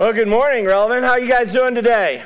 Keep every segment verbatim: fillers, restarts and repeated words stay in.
Well, good morning, Relevant. How are you guys doing today?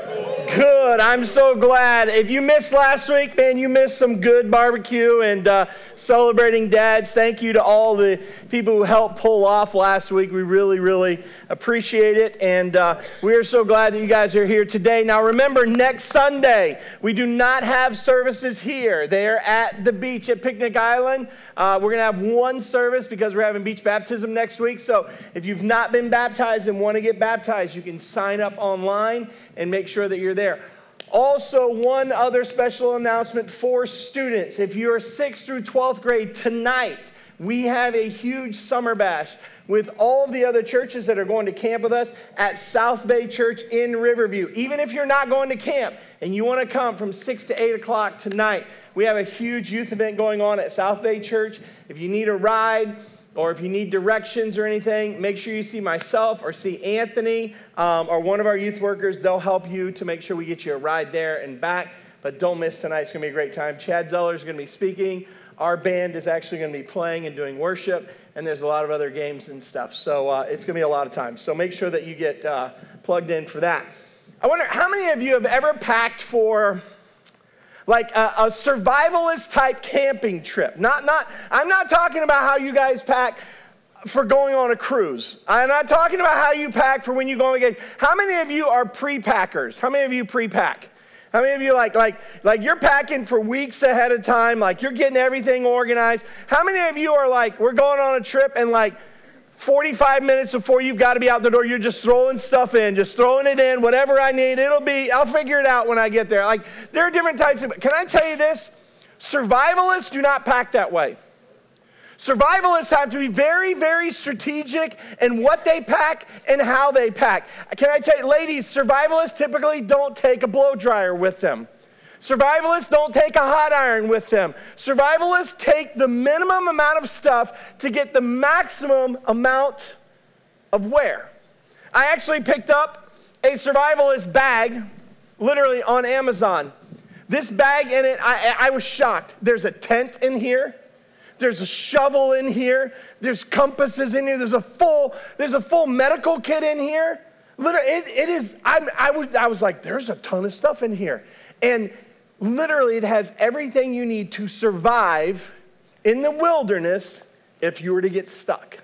Good. I'm so glad. If you missed last week, man, you missed some good barbecue and uh, celebrating dads. Thank you to all the people who helped pull off last week. We really, really appreciate it. And uh, we are so glad that you guys are here today. Now, remember, next Sunday, we do not have services here. They are at the beach at Picnic Island. Uh, we're going to have one service because we're having beach baptism next week. So if you've not been baptized and want to get baptized, you can sign up online and make sure that you're there. Also, one other special announcement for students. If you're sixth through twelfth grade, tonight we have a huge summer bash with all the other churches that are going to camp with us at South Bay Church in Riverview. Even if you're not going to camp and you want to come from six to eight o'clock tonight, we have a huge youth event going on at South Bay Church. If you need a ride, or if you need directions or anything, make sure you see myself or see Anthony um, or one of our youth workers. They'll help you to make sure we get you a ride there and back. But don't miss tonight. It's going to be a great time. Chad Zeller is going to be speaking. Our band is actually going to be playing and doing worship. And there's a lot of other games and stuff. So uh, it's going to be a lot of time. So make sure that you get uh, plugged in for that. I wonder, how many of you have ever packed for like a, a survivalist type camping trip? Not, not, I'm not talking about how you guys pack for going on a cruise. I'm not talking about how you pack for when you go on vacation. How many of you are pre-packers? How many of you pre-pack? How many of you like, like, like you're packing for weeks ahead of time, like you're getting everything organized? How many of you are like, we're going on a trip and like forty-five minutes before you've got to be out the door, you're just throwing stuff in, just throwing it in, whatever I need, it'll be, I'll figure it out when I get there. Like, there are different types of, can I tell you this? Survivalists do not pack that way. Survivalists have to be very, very strategic in what they pack and how they pack. Can I tell you, ladies, survivalists typically don't take a blow dryer with them. Survivalists don't take a hot iron with them. Survivalists take the minimum amount of stuff to get the maximum amount of wear. I actually picked up a survivalist bag, literally on Amazon. This bag in it, I, I was shocked. There's a tent in here. There's a shovel in here. There's compasses in here. There's a full, there's a full medical kit in here. Literally, it, it is, I, I, was, I was like, there's a ton of stuff in here. And literally, it has everything you need to survive in the wilderness if you were to get stuck.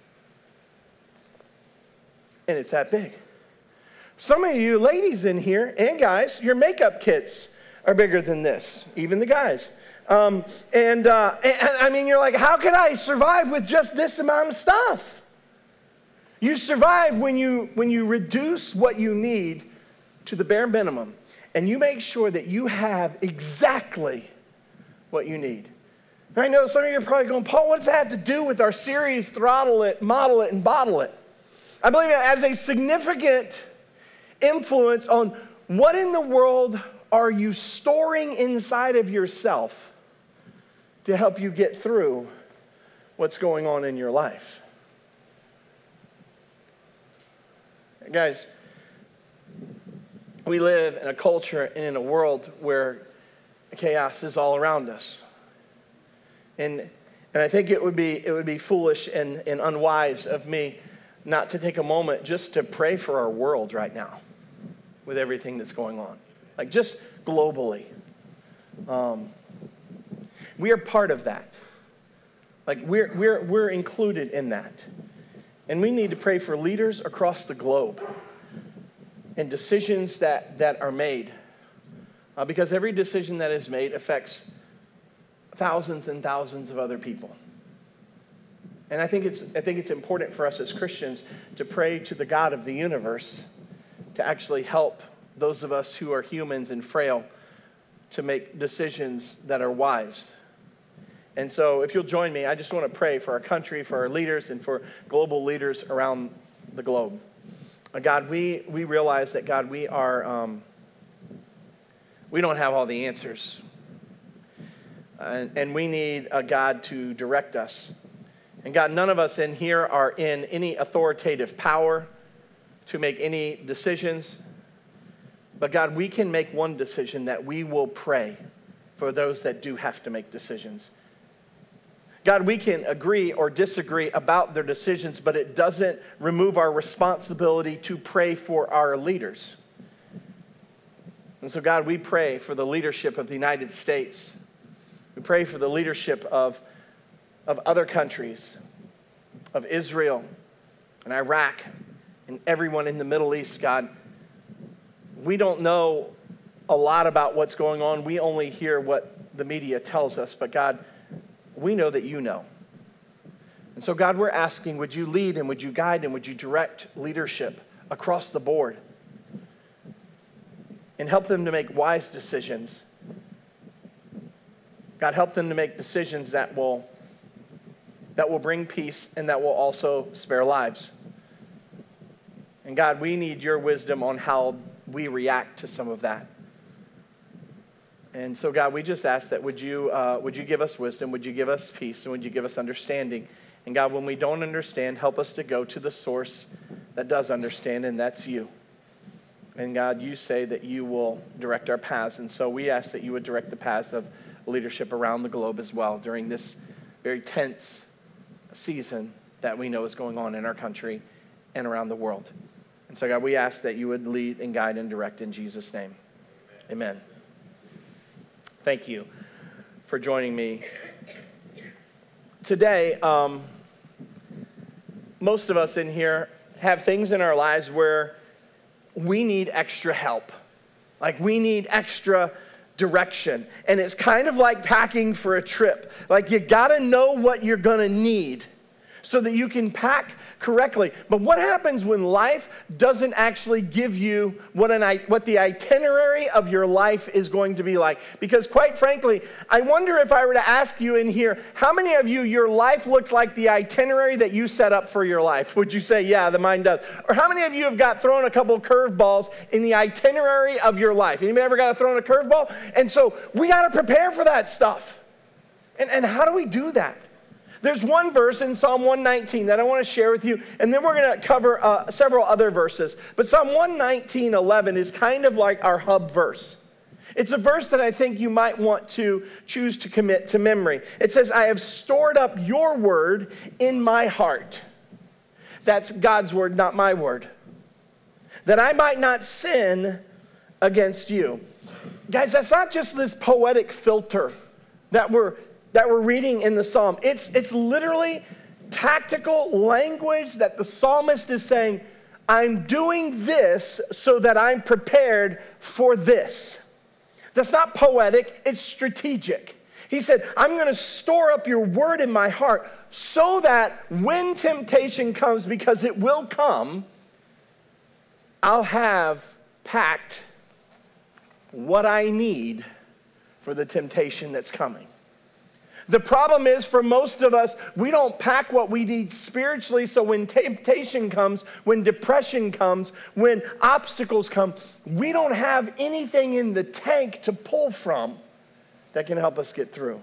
And it's that big. Some of you ladies in here, and guys, your makeup kits are bigger than this, even the guys. Um, and, uh, and I mean, you're like, how can I survive with just this amount of stuff? You survive when you, when you reduce what you need to the bare minimum. And you make sure that you have exactly what you need. And I know some of you are probably going, Paul, what does that have to do with our series, Throttle It, Model It, and Bottle It? I believe it has a significant influence on what in the world are you storing inside of yourself to help you get through what's going on in your life. Guys, we live in a culture and in a world where chaos is all around us. And, and I think it would be, it would be foolish and, and unwise of me not to take a moment just to pray for our world right now with everything that's going on. Like just globally. Um, we are part of that. Like we're, we're, we're included in that. And we need to pray for leaders across the globe. And decisions that, that are made. Uh, because every decision that is made affects thousands and thousands of other people. And I think it's, I think it's important for us as Christians to pray to the God of the universe to actually help those of us who are humans and frail to make decisions that are wise. And so if you'll join me, I just want to pray for our country, for our leaders, and for global leaders around the globe. God, we, we realize that, God, we are, um, we don't have all the answers. And, and we need a God to direct us. And God, none of us in here are in any authoritative power to make any decisions. But God, we can make one decision, that we will pray for those that do have to make decisions. God, we can agree or disagree about their decisions, but it doesn't remove our responsibility to pray for our leaders. And so, God, we pray for the leadership of the United States. We pray for the leadership of, of other countries, of Israel and Iraq and everyone in the Middle East, God. We don't know a lot about what's going on. We only hear what the media tells us. But God, we know that you know. And so God, we're asking, would you lead and would you guide and would you direct leadership across the board and help them to make wise decisions. God, help them to make decisions that will, that will bring peace and that will also spare lives. And God, we need your wisdom on how we react to some of that. And so, God, we just ask that would you, uh, would you give us wisdom, would you give us peace, and would you give us understanding? And God, when we don't understand, help us to go to the source that does understand, and that's you. And God, you say that you will direct our paths, and so we ask that you would direct the paths of leadership around the globe as well during this very tense season that we know is going on in our country and around the world. And so, God, we ask that you would lead and guide and direct in Jesus' name. Amen. Thank you for joining me. Today, um, most of us in here have things in our lives where we need extra help. Like we need extra direction. And it's kind of like packing for a trip. Like you gotta know what you're gonna need so that you can pack correctly. But what happens when life doesn't actually give you what an what the itinerary of your life is going to be like? Because quite frankly, I wonder if I were to ask you in here, how many of you, your life looks like the itinerary that you set up for your life? Would you say, yeah, the mine does? Or how many of you have got thrown a couple curveballs in the itinerary of your life? Anybody ever got thrown a curveball? And so we got to prepare for that stuff. And, and how do we do that? There's one verse in Psalm one nineteen that I want to share with you, and then we're going to cover uh, several other verses. But Psalm one nineteen, eleven is kind of like our hub verse. It's a verse that I think you might want to choose to commit to memory. It says, I have stored up your word in my heart. That's God's word, not my word. That I might not sin against you. Guys, that's not just this poetic filter that we're that we're reading in the psalm. It's, it's literally tactical language that the psalmist is saying, I'm doing this so that I'm prepared for this. That's not poetic, it's strategic. He said, I'm going to store up your word in my heart so that when temptation comes, because it will come, I'll have packed what I need for the temptation that's coming. The problem is, for most of us, we don't pack what we need spiritually, so when temptation comes, when depression comes, when obstacles come, we don't have anything in the tank to pull from that can help us get through.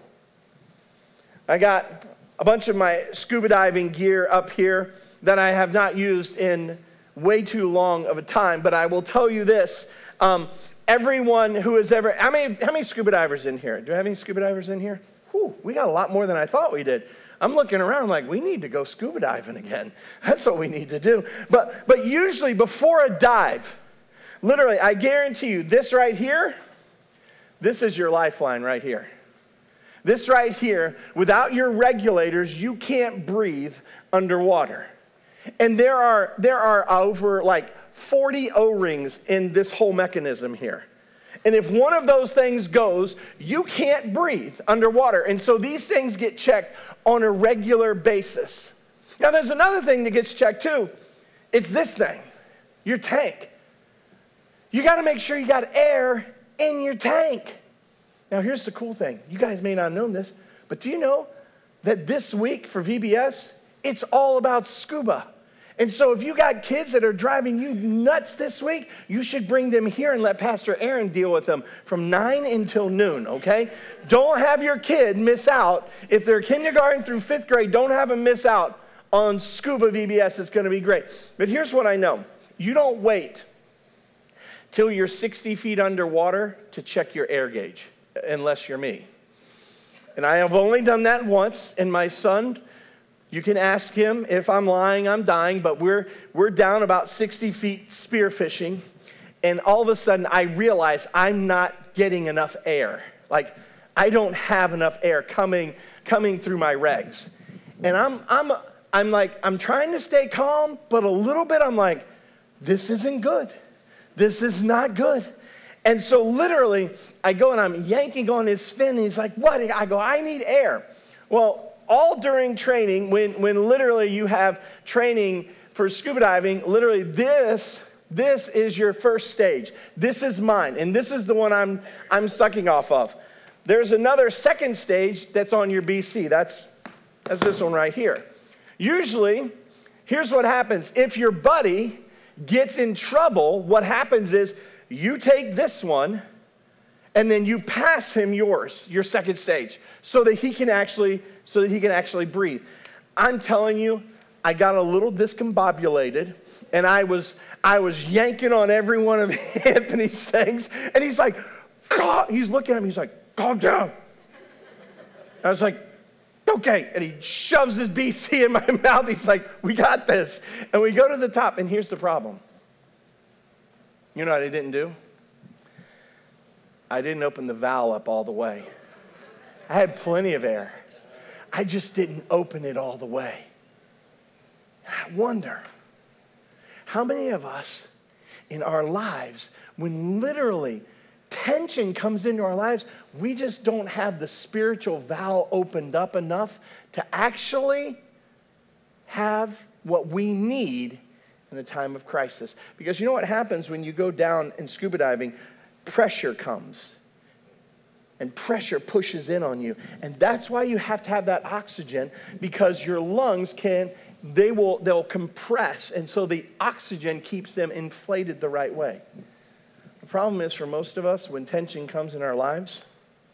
I got a bunch of my scuba diving gear up here that I have not used in way too long of a time, but I will tell you this. Um, everyone who has ever, how many, how many scuba divers in here? Do I have any scuba divers in here? Whew, we got a lot more than I thought we did. I'm looking around like, we need to go scuba diving again. That's what we need to do. But, but usually before a dive, literally, I guarantee you, this right here, this is your lifeline right here. This right here, without your regulators, you can't breathe underwater. And there are, there are over like forty O-rings in this whole mechanism here. And if one of those things goes, you can't breathe underwater. And so these things get checked on a regular basis. Now, there's another thing that gets checked too. It's this thing, your tank. You got to make sure you got air in your tank. Now, here's the cool thing. You guys may not know this, but do you know that this week for V B S, it's all about scuba? And so if you got kids that are driving you nuts this week, you should bring them here and let Pastor Aaron deal with them from nine until noon, okay? Don't have your kid miss out. If they're kindergarten through fifth grade, don't have them miss out on scuba V B S. It's going to be great. But here's what I know. You don't wait till you're sixty feet underwater to check your air gauge, unless you're me. And I have only done that once, and my son, you can ask him if I'm lying, I'm dying, but we're, we're down about sixty feet spearfishing, and all of a sudden I realize I'm not getting enough air. Like, I don't have enough air coming, coming through my regs. And I'm, I'm, I'm like, I'm trying to stay calm, but a little bit I'm like, this isn't good. This is not good. And so literally, I go and I'm yanking on his fin, and he's like, what? I go, I need air. Well, all during training, when, when literally you have training for scuba diving, literally this, this is your first stage. This is mine, and this is the one I'm, I'm sucking off of. There's another second stage that's on your B C. That's, that's this one right here. Usually, here's what happens. If your buddy gets in trouble, what happens is you take this one, and then you pass him yours, your second stage, so that he can actually, so that he can actually breathe. I'm telling you, I got a little discombobulated, and I was, I was yanking on every one of Anthony's things, and he's like, God, he's looking at me, he's like, calm down. I was like, okay, and he shoves his B C in my mouth. He's like, we got this, and we go to the top, and here's the problem. You know what I didn't do? I didn't open the valve up all the way. I had plenty of air. I just didn't open it all the way. I wonder, how many of us in our lives, when literally tension comes into our lives, we just don't have the spiritual valve opened up enough to actually have what we need in a time of crisis. Because you know what happens when you go down in scuba diving? Pressure comes. And pressure pushes in on you. And that's why you have to have that oxygen, because your lungs can, they will, they'll compress. And so the oxygen keeps them inflated the right way. The problem is, for most of us, when tension comes in our lives,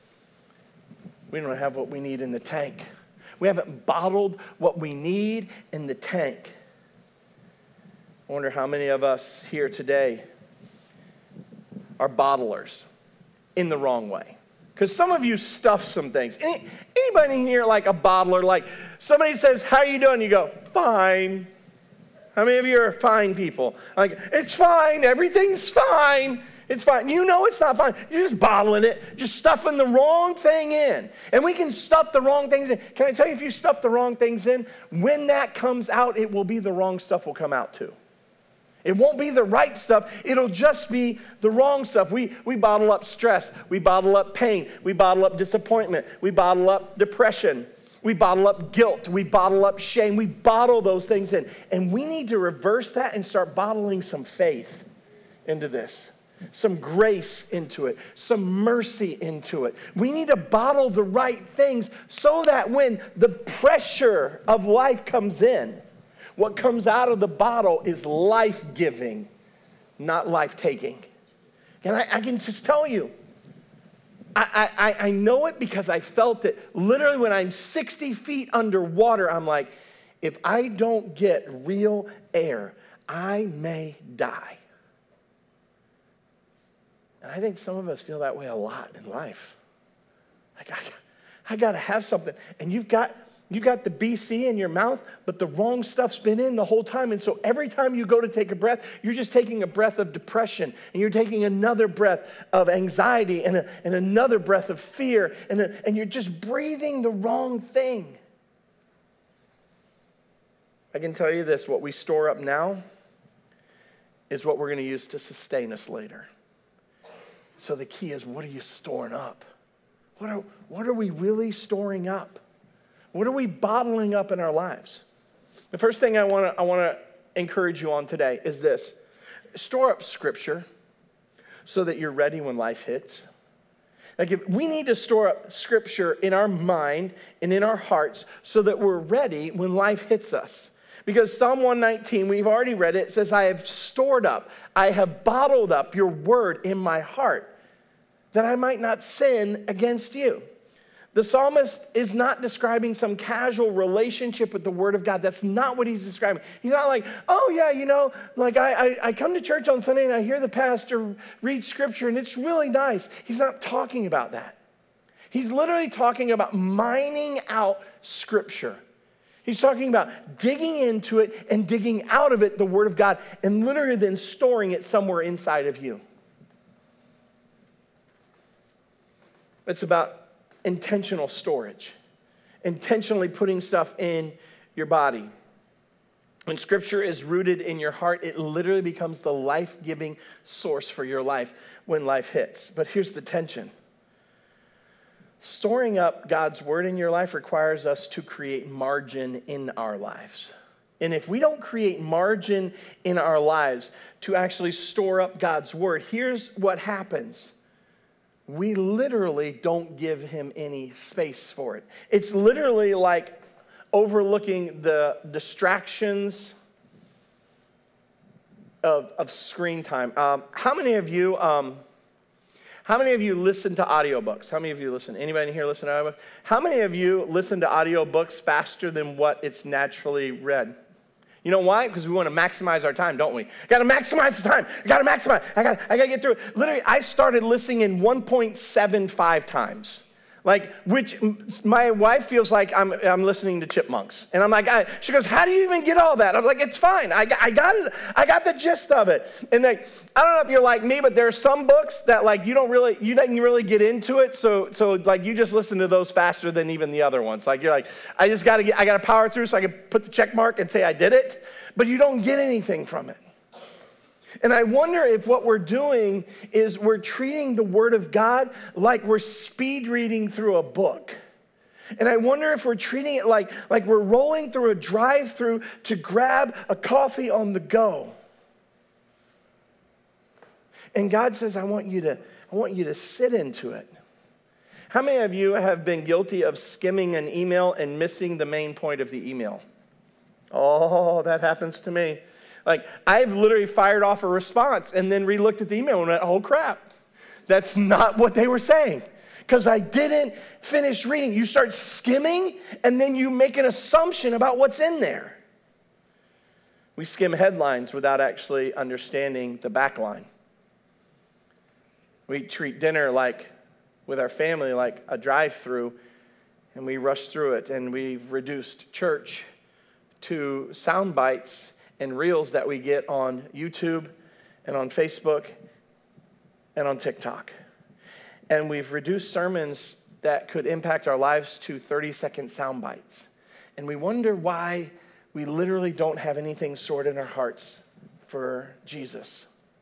we don't have what we need in the tank. We haven't bottled what we need in the tank. I wonder how many of us here today are bottlers in the wrong way. Because some of you stuff some things. Any, anybody here like a bottler? Like somebody says, how are you doing? You go, fine. How many of you are fine people? Like, it's fine. Everything's fine. It's fine. You know it's not fine. You're just bottling it, just stuffing the wrong thing in. And we can stuff the wrong things in. Can I tell you, if you stuff the wrong things in, when that comes out, it will be the wrong stuff will come out too. It won't be the right stuff. It'll just be the wrong stuff. We, we bottle up stress. We bottle up pain. We bottle up disappointment. We bottle up depression. We bottle up guilt. We bottle up shame. We bottle those things in. And we need to reverse that and start bottling some faith into this, some grace into it, some mercy into it. We need to bottle the right things so that when the pressure of life comes in, what comes out of the bottle is life-giving, not life-taking. And I, I can just tell you, I, I, I know it because I felt it. Literally, when I'm sixty feet underwater, I'm like, if I don't get real air, I may die. And I think some of us feel that way a lot in life. Like, I, I got to have something. And you've got... You got the B C in your mouth, but the wrong stuff's been in the whole time. And so every time you go to take a breath, you're just taking a breath of depression. And you're taking another breath of anxiety and, a, and another breath of fear. And, a, and you're just breathing the wrong thing. I can tell you this, what we store up now is what we're going to use to sustain us later. So the key is, what are you storing up? What are, what are we really storing up? What are we bottling up in our lives? The first thing I want to I want to encourage you on today is this. Store up Scripture so that you're ready when life hits. Like, if we need to store up Scripture in our mind and in our hearts so that we're ready when life hits us. Because Psalm one nineteen, we've already read it, it says, I have stored up, I have bottled up your word in my heart that I might not sin against you. The psalmist is not describing some casual relationship with the Word of God. That's not what he's describing. He's not like, oh, yeah, you know, like I, I, I come to church on Sunday and I hear the pastor read Scripture and it's really nice. He's not talking about that. He's literally talking about mining out Scripture. He's talking about digging into it and digging out of it the Word of God and literally then storing it somewhere inside of you. It's about intentional storage, intentionally putting stuff in your body. When Scripture is rooted in your heart, it literally becomes the life-giving source for your life when life hits. But here's the tension. Storing up God's Word in your life requires us to create margin in our lives. And if we don't create margin in our lives to actually store up God's Word, here's what happens. We literally don't give Him any space for it. It's literally like overlooking the distractions of, of screen time. Um, how many of you... Um, How many of you listen to audiobooks? How many of you listen? Anybody in here listen to audiobooks? How many of you listen to audiobooks faster than what it's naturally read? You know why? Because we want to maximize our time, don't we? Got to maximize the time. Got to maximize. I got. I got to get through it. Literally, I started listening in one point seven five times. Like, which my wife feels like I'm, I'm listening to chipmunks. And I'm like, I, she goes, how do you even get all that? I'm like, it's fine. I, I got it. I got the gist of it. And like, I don't know if you're like me, but there are some books that like you don't really, you didn't really get into it. So, so like you just listen to those faster than even the other ones. Like you're like, I just got to get, I got to power through so I can put the check mark and say I did it. But you don't get anything from it. And I wonder if what we're doing is we're treating the Word of God like we're speed reading through a book. And I wonder if we're treating it like, like we're rolling through a drive-through to grab a coffee on the go. And God says, I want you to, I want you to sit into it. How many of you have been guilty of skimming an email and missing the main point of the email? Oh, that happens to me. Like, I've literally fired off a response and then re-looked at the email and went, oh, crap. That's not what they were saying. Because I didn't finish reading. You start skimming, and then you make an assumption about what's in there. We skim headlines without actually understanding the back line. We treat dinner like, with our family, like a drive-through, and we rush through it, and we've reduced church to sound bites and reels that we get on YouTube and on Facebook and on TikTok. And we've reduced sermons that could impact our lives to thirty-second sound bites. And we wonder why we literally don't have anything stored in our hearts for Jesus.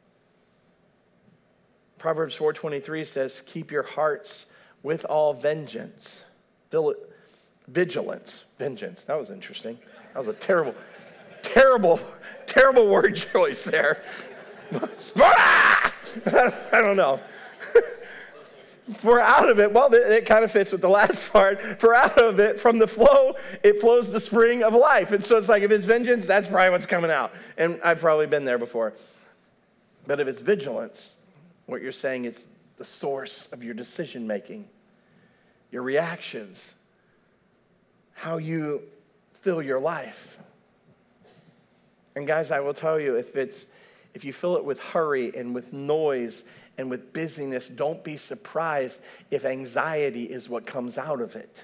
Proverbs four twenty-three says, keep your hearts with all vengeance. Vigilance. Vengeance. That was interesting. That was a terrible... Terrible, terrible word choice there. I don't know. For out of it, well, it kind of fits with the last part. For out of it, from the flow, it flows the spring of life. And so it's like if it's vengeance, that's probably what's coming out. And I've probably been there before. But if it's vigilance, what you're saying is the source of your decision making, your reactions, how you fill your life. And guys, I will tell you, if it's if you fill it with hurry and with noise and with busyness, don't be surprised if anxiety is what comes out of it.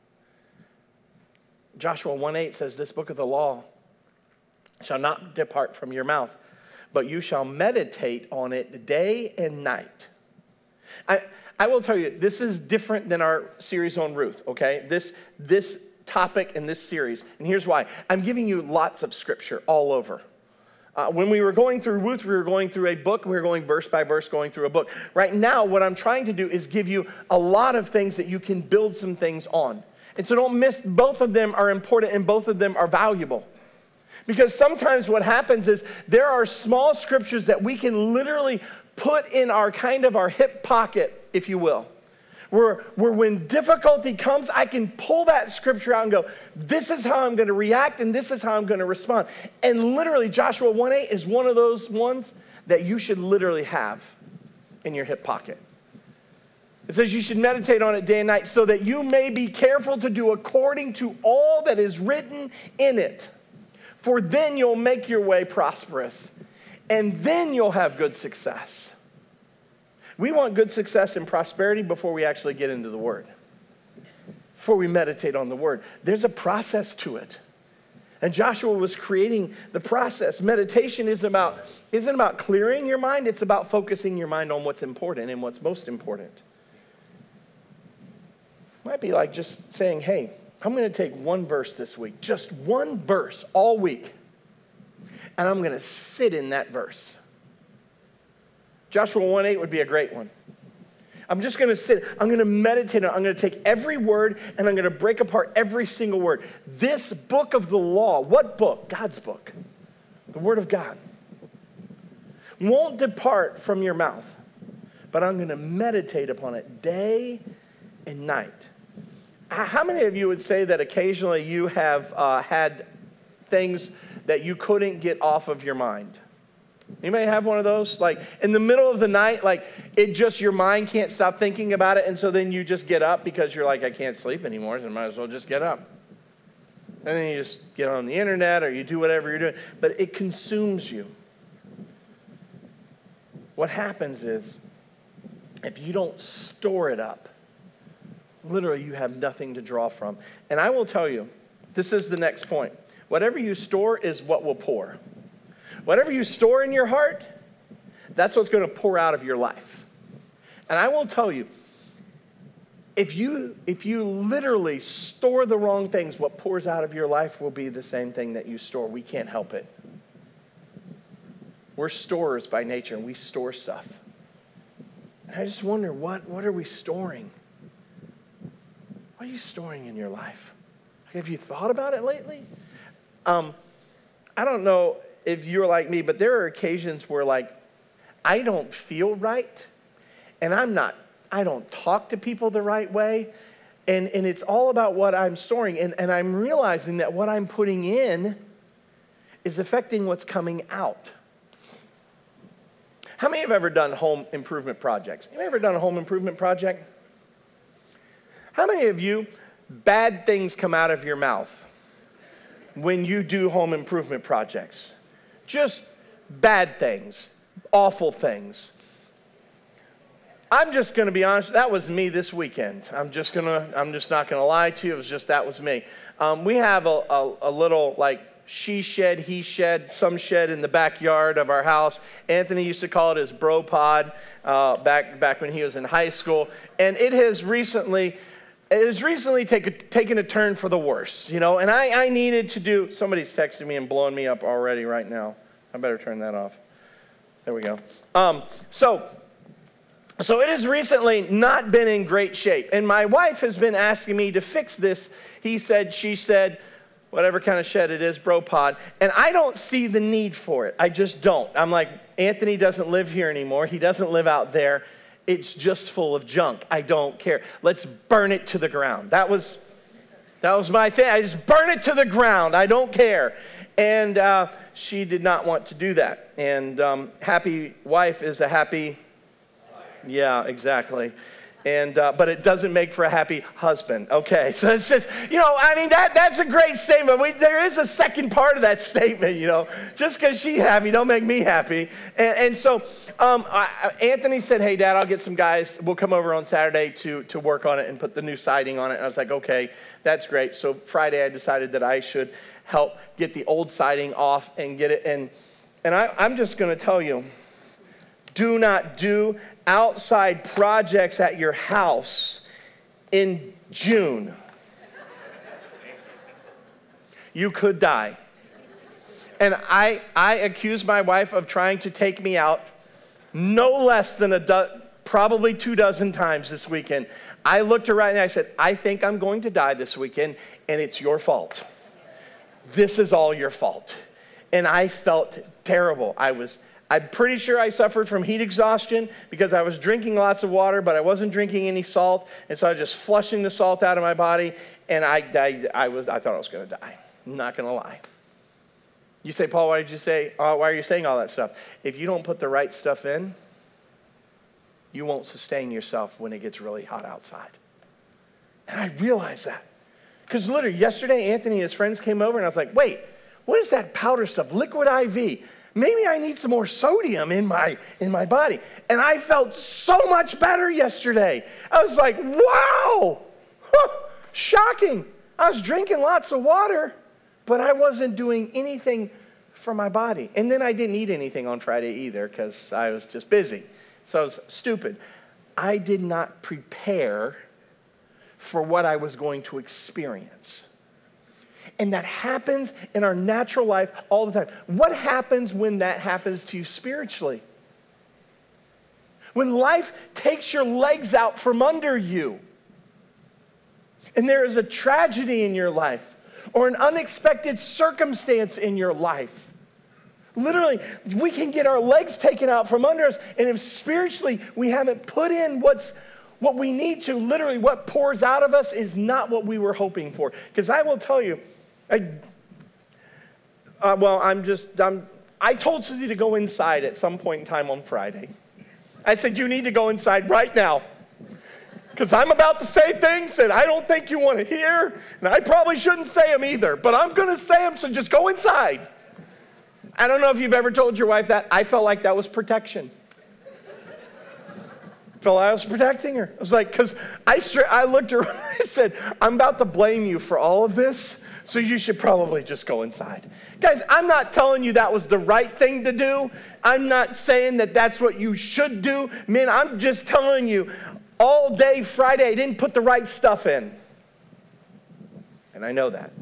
Joshua one eight says, this book of the law shall not depart from your mouth, but you shall meditate on it day and night. I, I will tell you, this is different than our series on Ruth, okay? This, this topic in this series, and here's why. I'm giving you lots of scripture all over. Uh, when we were going through Ruth, we were going through a book. We were going verse by verse, going through a book. Right now, what I'm trying to do is give you a lot of things that you can build some things on. And so don't miss, both of them are important and both of them are valuable. Because sometimes what happens is there are small scriptures that we can literally put in our kind of our hip pocket, if you will. Where, where when difficulty comes, I can pull that scripture out and go, this is how I'm going to react and this is how I'm going to respond. And literally, Joshua one eight is one of those ones that you should literally have in your hip pocket. It says you should meditate on it day and night so that you may be careful to do according to all that is written in it. For then you'll make your way prosperous, and then you'll have good success. We want good success and prosperity before we actually get into the Word, before we meditate on the Word. There's a process to it. And Joshua was creating the process. Meditation isn't about, isn't about clearing your mind. It's about focusing your mind on what's important and what's most important. It might be like just saying, hey, I'm going to take one verse this week, just one verse all week, and I'm going to sit in that verse. Joshua one eight would be a great one. I'm just going to sit, I'm going to meditate on it. I'm going to take every word and I'm going to break apart every single word. This book of the law, what book? God's book. The Word of God. Won't depart from your mouth, but I'm going to meditate upon it day and night. How many of you would say that occasionally you have uh, had things that you couldn't get off of your mind? Anybody have one of those? Like in the middle of the night, like it just, your mind can't stop thinking about it. And so then you just get up because you're like, I can't sleep anymore. So I might as well just get up. And then you just get on the internet or you do whatever you're doing. But it consumes you. What happens is if you don't store it up, literally you have nothing to draw from. And I will tell you, this is the next point. Whatever you store is what will pour. Whatever you store in your heart, that's what's going to pour out of your life. And I will tell you, if you, if you literally store the wrong things, what pours out of your life will be the same thing that you store. We can't help it. We're storers by nature, and we store stuff. And I just wonder, what, what are we storing? What are you storing in your life? Have you thought about it lately? Um, I don't know if you're like me, but there are occasions where like I don't feel right and I'm not, I don't talk to people the right way. And, and it's all about what I'm storing. And, and I'm realizing that what I'm putting in is affecting what's coming out. How many have ever done home improvement projects? Have you ever done a home improvement project? How many of you, bad things come out of your mouth when you do home improvement projects? Just bad things, awful things. I'm just going to be honest, that was me this weekend. I'm just going to, I'm just not going to lie to you. It was just, that was me. Um, we have a, a, a little like she shed, he shed, some shed in the backyard of our house. Anthony used to call it his bro pod uh, back, back when he was in high school. And it has recently, it has recently take a, taken a turn for the worse, you know. And I, I needed to do, somebody's texting me and blowing me up already right now. I better turn that off. There we go. Um, so... So it has recently not been in great shape. And my wife has been asking me to fix this. He said, she said, whatever kind of shed it is, bro pod. And I don't see the need for it. I just don't. I'm like, Anthony doesn't live here anymore. He doesn't live out there. It's just full of junk. I don't care. Let's burn it to the ground. That was, that was my thing. I just burn it to the ground. I don't care. And uh, she did not want to do that. And um, happy wife is a happy... Yeah, exactly. And uh, but it doesn't make for a happy husband. Okay, so it's just, you know, I mean, that that's a great statement. We, there is a second part of that statement, you know. Just because she's happy, don't make me happy. And, and so um, I, Anthony said, hey, Dad, I'll get some guys. We'll come over on Saturday to, to work on it and put the new siding on it. And I was like, okay, that's great. So Friday I decided that I should help get the old siding off and get it. And, and I, I'm just going to tell you, do not do outside projects at your house in June. You could die. And I, I accused my wife of trying to take me out no less than a do- probably two dozen times this weekend. I looked her right in the eye and I said, I think I'm going to die this weekend, and it's your fault. This is all your fault. And I felt terrible. I was I'm pretty sure I suffered from heat exhaustion because I was drinking lots of water, but I wasn't drinking any salt. And so I was just flushing the salt out of my body. And I, I, I, was, I thought I was going to die. I'm not going to lie. You say, Paul, why did you say, uh, why are you saying all that stuff? If you don't put the right stuff in, you won't sustain yourself when it gets really hot outside. And I realized that. Because literally yesterday, Anthony and his friends came over and I was like, wait, what is that powder stuff? Liquid I V. maybe I need some more sodium in my, in my body. And I felt so much better yesterday. I was like, wow, huh, shocking. I was drinking lots of water, but I wasn't doing anything for my body. And then I didn't eat anything on Friday either because I was just busy. So I was stupid. I did not prepare for what I was going to experience. And that happens in our natural life all the time. What happens when that happens to you spiritually? When life takes your legs out from under you, and there is a tragedy in your life, or an unexpected circumstance in your life. Literally, we can get our legs taken out from under us, and if spiritually we haven't put in what's what we need to, literally what pours out of us is not what we were hoping for. Because I will tell you, I, uh, well, I'm just, I'm, I told Susie to go inside at some point in time on Friday. I said, you need to go inside right now. Because I'm about to say things that I don't think you want to hear, and I probably shouldn't say them either, but I'm going to say them, so just go inside. I don't know if you've ever told your wife that. I felt like that was protection. felt like I was protecting her. I was like, because I, I looked at her and I said, I'm about to blame you for all of this, so you should probably just go inside. Guys, I'm not telling you that was the right thing to do. I'm not saying that that's what you should do. Man, I'm just telling you, all day Friday, I didn't put the right stuff in. And I know that.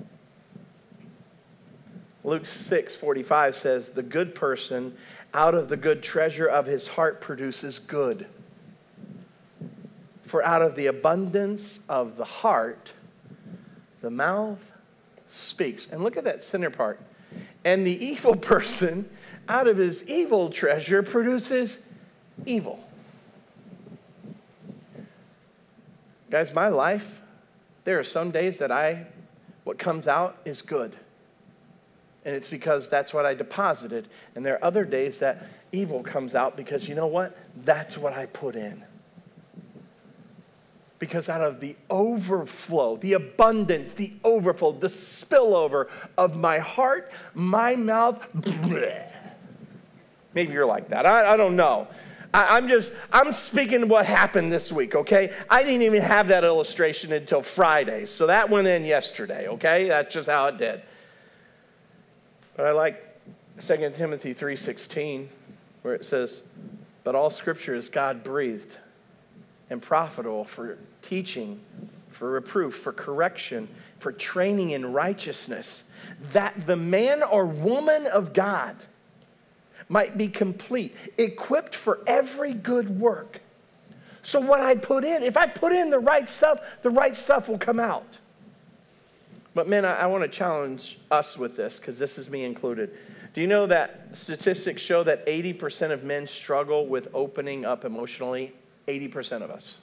Luke six forty-five says, the good person out of the good treasure of his heart produces good. For out of the abundance of the heart, the mouth speaks. And look at that center part. And the evil person out of his evil treasure produces evil. Guys, my life, there are some days that I, what comes out is good. And it's because that's what I deposited. And there are other days that evil comes out because, you know what? That's what I put in. Because out of the overflow, the abundance, the overflow, the spillover of my heart, my mouth, bleh. Maybe you're like that. I, I don't know. I, I'm just, I'm speaking what happened this week, okay? I didn't even have that illustration until Friday. So that went in yesterday, okay? That's just how it did. But I like Second Timothy three sixteen, where it says, but all scripture is God-breathed and profitable for teaching, for reproof, for correction, for training in righteousness, that the man or woman of God might be complete, equipped for every good work. So what I put in, if I put in the right stuff, the right stuff will come out. But men, I, I want to challenge us with this, because this is me included. Do you know that statistics show that eighty percent of men struggle with opening up emotionally? eighty percent of us.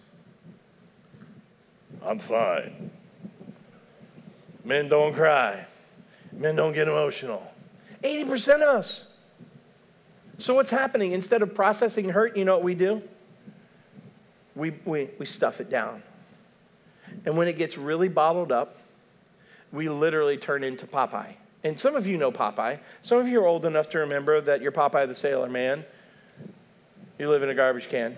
I'm fine. Men don't cry. Men don't get emotional. eighty percent of us. So what's happening? Instead of processing hurt, you know what we do? We, we, we stuff it down. And when it gets really bottled up, we literally turn into Popeye. And some of you know Popeye. Some of you are old enough to remember that you're Popeye the Sailor Man. You live in a garbage can.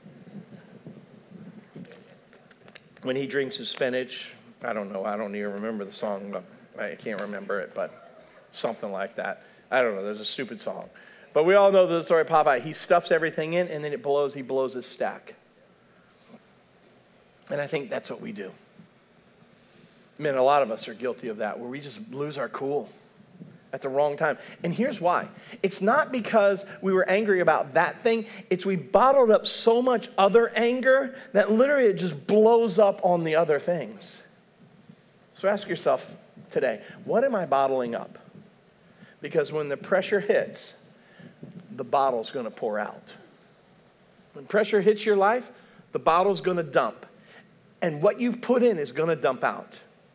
When he drinks his spinach, I don't know, I don't even remember the song, but I can't remember it, but something like that. I don't know, there's a stupid song. But we all know the story of Popeye. He stuffs everything in, and then it blows, he blows his stack. And I think that's what we do. Man, a lot of us are guilty of that, where we just lose our cool at the wrong time. And here's why. It's not because we were angry about that thing. It's we bottled up so much other anger that literally it just blows up on the other things. So ask yourself today, what am I bottling up? Because when the pressure hits, the bottle's going to pour out. When pressure hits your life, the bottle's going to dump. And what you've put in is going to dump out.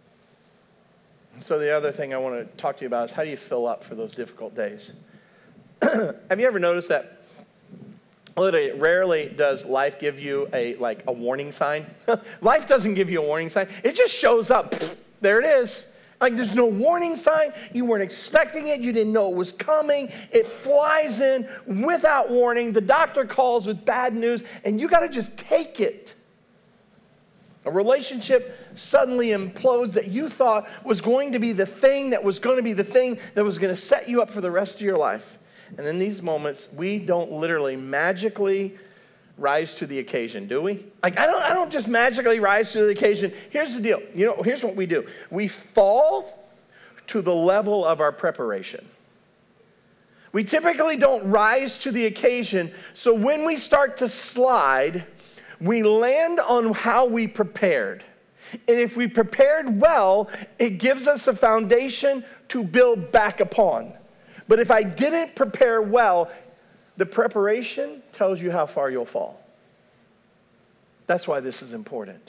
So the other thing I want to talk to you about is, how do you fill up for those difficult days? Have you ever noticed that literally rarely does life give you a like a warning sign? Life doesn't give you a warning sign. It just shows up. There it is. Like there's no warning sign. You weren't expecting it. You didn't know it was coming. It flies in without warning. The doctor calls with bad news, and you got to just take it. A relationship suddenly implodes that you thought was going to be the thing that was going to be the thing that was going to set you up for the rest of your life. And in these moments, we don't literally magically rise to the occasion, do we? Like, I don't, I don't just magically rise to the occasion. Here's the deal. You know, here's what we do. We fall to the level of our preparation. We typically don't rise to the occasion, so when we start to slide, we land on how we prepared. And if we prepared well, it gives us a foundation to build back upon. But if I didn't prepare well, the preparation tells you how far you'll fall. That's why this is important.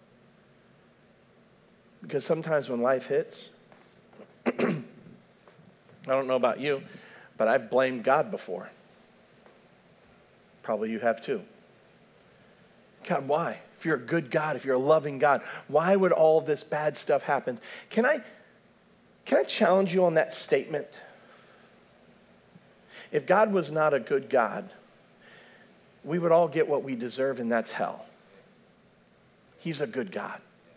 Because sometimes when life hits, I don't know about you, but I've blamed God before. Probably you have too. God, why? If you're a good God, if you're a loving God, why would all of this bad stuff happen? Can I, can I challenge you on that statement? If God was not a good God, we would all get what we deserve, and that's hell. He's a good God.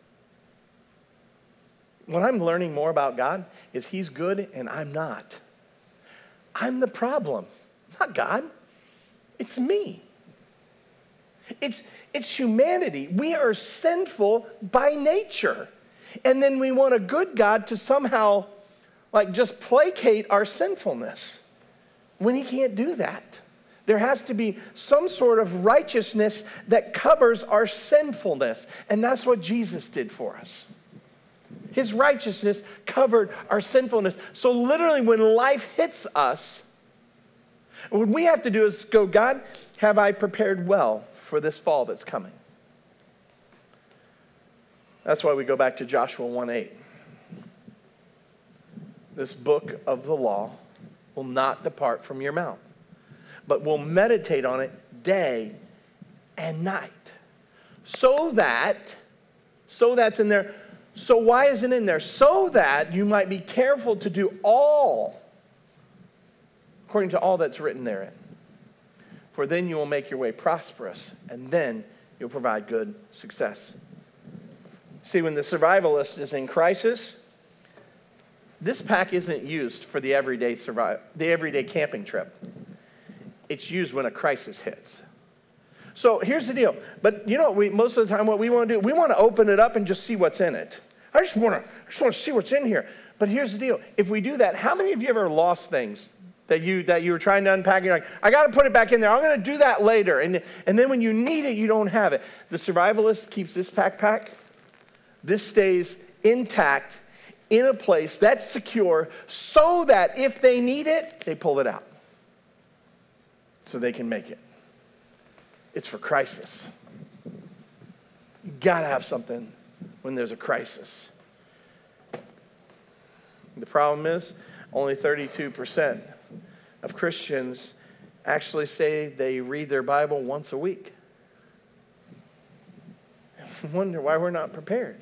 What I'm learning more about God is He's good and I'm not. I'm the problem, not God. It's me. It's, it's humanity. We are sinful by nature. And then we want a good God to somehow like just placate our sinfulness. When He can't do that. There has to be some sort of righteousness that covers our sinfulness. And that's what Jesus did for us. His righteousness covered our sinfulness. So literally when life hits us, what we have to do is go, God, have I prepared well for this fall that's coming? That's why we go back to Joshua one eight. This book of the law will not depart from your mouth, but will meditate on it day and night. So that, so that's in there. So why is it in there? So that you might be careful to do all, according to all that's written therein. For then you will make your way prosperous, and then you'll provide good success. See, when the survivalist is in crisis, this pack isn't used for the everyday survival, the everyday camping trip. It's used when a crisis hits. So here's the deal. But you know, we most of the time what we want to do, we want to open it up and just see what's in it. I just want to, I just want to see what's in here. But here's the deal. If we do that, how many of you ever lost things that you that you were trying to unpack? And you're like, I got to put it back in there. I'm going to do that later. And, and then when you need it, you don't have it. The survivalist keeps this backpack. This stays intact in a place that's secure so that if they need it, they pull it out so they can make it. It's for crisis. You got to have something when there's a crisis. The problem is only thirty-two percent of Christians actually say they read their Bible once a week. I wonder why we're not prepared.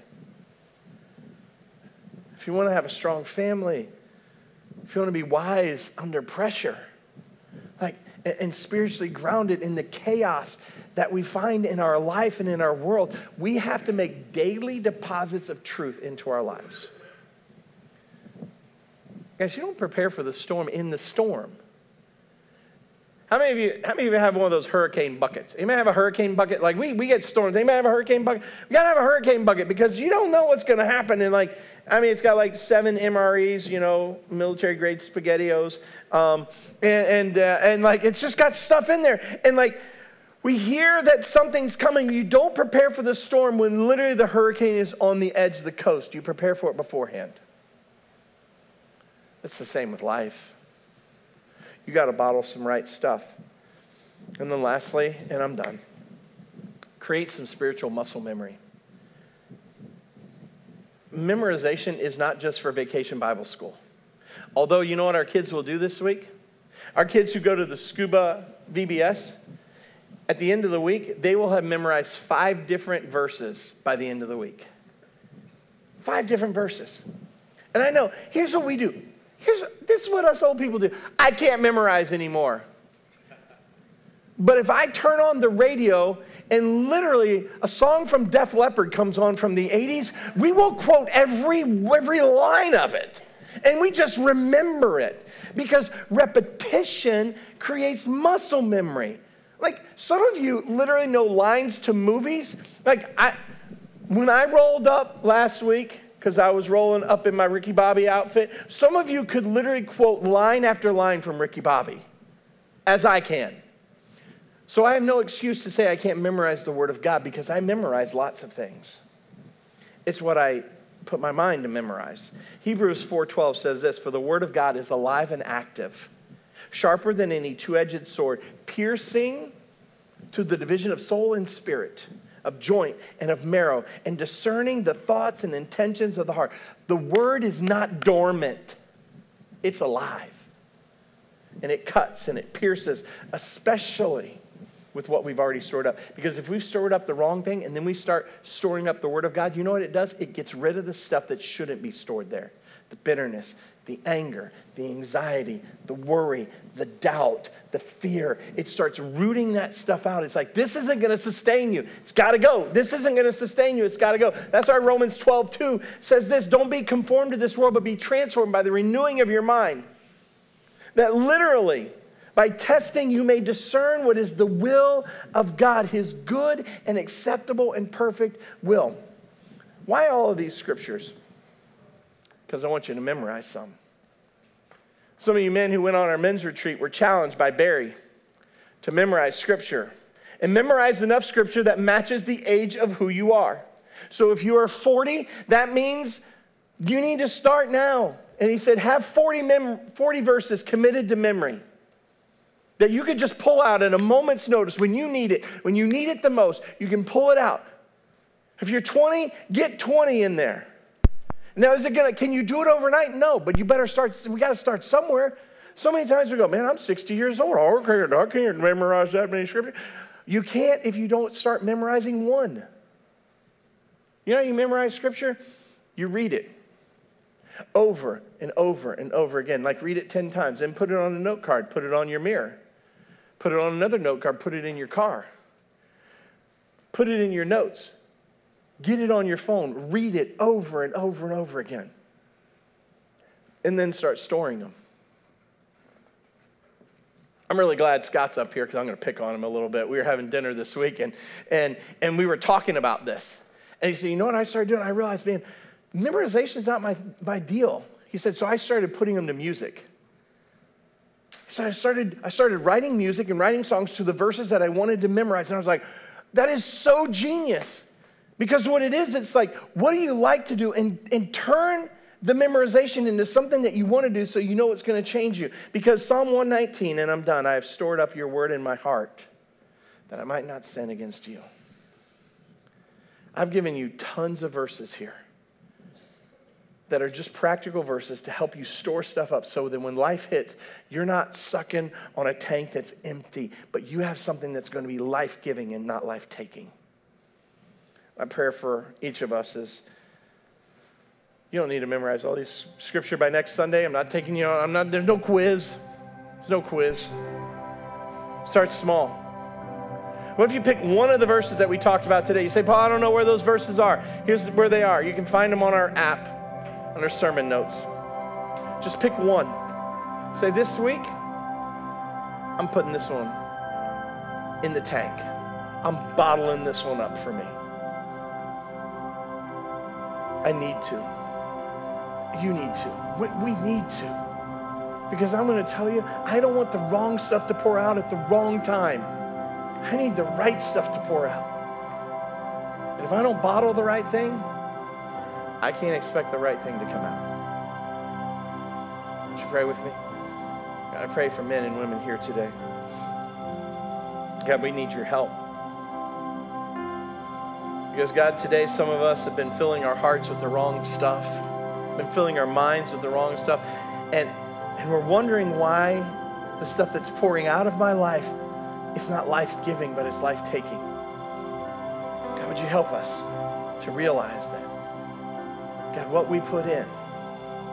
If you want to have a strong family, if you want to be wise under pressure, like and spiritually grounded in the chaos that we find in our life and in our world, we have to make daily deposits of truth into our lives. Guys, you don't prepare for the storm in the storm. How many of you, how many of you have one of those hurricane buckets? You may have a hurricane bucket. Like we, we get storms. They may have a hurricane bucket. We got to have a hurricane bucket because you don't know what's going to happen. And like, I mean, it's got like seven M R Es, you know, military grade SpaghettiOs. Um, and, and, uh, and like, it's just got stuff in there. And like, we hear that something's coming. You don't prepare for the storm when literally the hurricane is on the edge of the coast. You prepare for it beforehand. It's the same with life. You got to bottle some right stuff. And then lastly, and I'm done, create some spiritual muscle memory. Memorization is not just for vacation Bible school. Although, you know what our kids will do this week? Our kids who go to the Scuba V B S, at the end of the week, they will have memorized five different verses by the end of the week. Five different verses. And I know, here's what we do. Here's, this is what us old people do. I can't memorize anymore. But if I turn on the radio and literally a song from Def Leppard comes on from the eighties, we will quote every, every line of it. And we just remember it. Because repetition creates muscle memory. Like, some of you literally know lines to movies. Like, I, when I rolled up last week, because I was rolling up in my Ricky Bobby outfit, some of you could literally quote line after line from Ricky Bobby, as I can. So I have no excuse to say I can't memorize the Word of God, because I memorize lots of things. It's what I put my mind to memorize. Hebrews four twelve says this, for the Word of God is alive and active, sharper than any two-edged sword, piercing to the division of soul and spirit, of joint and of marrow, and discerning the thoughts and intentions of the heart. The Word is not dormant. It's alive. And it cuts and it pierces, especially with what we've already stored up. Because if we've stored up the wrong thing and then we start storing up the Word of God, you know what it does? It gets rid of the stuff that shouldn't be stored there. The bitterness, the anger, the anxiety, the worry, the doubt, the fear. It starts rooting that stuff out. It's like, this isn't going to sustain you. It's got to go. This isn't going to sustain you. It's got to go. That's why Romans twelve two says this, don't be conformed to this world, but be transformed by the renewing of your mind. That literally, by testing, you may discern what is the will of God, his good and acceptable and perfect will. Why all of these scriptures? Because I want you to memorize some. Some of you men who went on our men's retreat were challenged by Barry to memorize scripture. And memorize enough scripture that matches the age of who you are. So if you are forty, that means you need to start now. And he said, have forty, mem- forty verses committed to memory that you could just pull out at a moment's notice when you need it. When you need it the most, you can pull it out. If you're twenty, get twenty in there. Now, is it gonna, can you do it overnight? No, but you better start, we got to start somewhere. So many times we go, man, I'm sixty years old. I can't, I can't memorize that many scriptures. You can't if you don't start memorizing one. You know how you memorize scripture? You read it over and over and over again. Like read it ten times, then put it on a note card, put it on your mirror. Put it on another note card, put it in your car. Put it in your notes. Get it on your phone. Read it over and over and over again. And then start storing them. I'm really glad Scott's up here because I'm going to pick on him a little bit. We were having dinner this week, and, and, and we were talking about this. And he said, you know what I started doing? I realized, man, memorization is not my, my deal. He said, so I started putting them to music. So I started, I started writing music and writing songs to the verses that I wanted to memorize. And I was like, that is so genius. Because what it is, it's like, what do you like to do? And, and turn the memorization into something that you want to do so you know it's going to change you. Because Psalm one nineteen, and I'm done, I have stored up your word in my heart that I might not sin against you. I've given you tons of verses here that are just practical verses to help you store stuff up so that when life hits, you're not sucking on a tank that's empty, but you have something that's going to be life-giving and not life-taking. My prayer for each of us is, you don't need to memorize all these scripture by next Sunday. I'm not taking you on, I'm not, there's no quiz. There's no quiz. Start small. What if you pick one of the verses that we talked about today? You say, Paul, I don't know where those verses are. Here's where they are. You can find them on our app, on our sermon notes. Just pick one. Say, this week, I'm putting this one in the tank. I'm bottling this one up for me. I need to. You need to. We, we need to. Because I'm going to tell you, I don't want the wrong stuff to pour out at the wrong time. I need the right stuff to pour out. And if I don't bottle the right thing, I can't expect the right thing to come out. Would you pray with me? God, I pray for men and women here today. God, we need your help. Because God, today some of us have been filling our hearts with the wrong stuff, been filling our minds with the wrong stuff, and, and we're wondering why the stuff that's pouring out of my life is not life-giving, but it's life-taking. God, would you help us to realize that? God, what we put in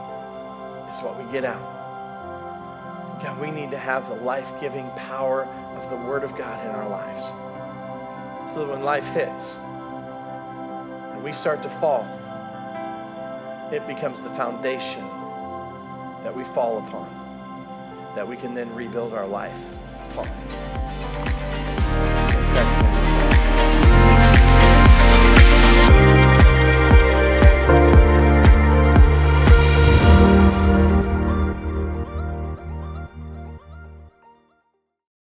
is what we get out. God, we need to have the life-giving power of the Word of God in our lives. So that when life hits and we start to fall, it becomes the foundation that we fall upon, that we can then rebuild our life upon.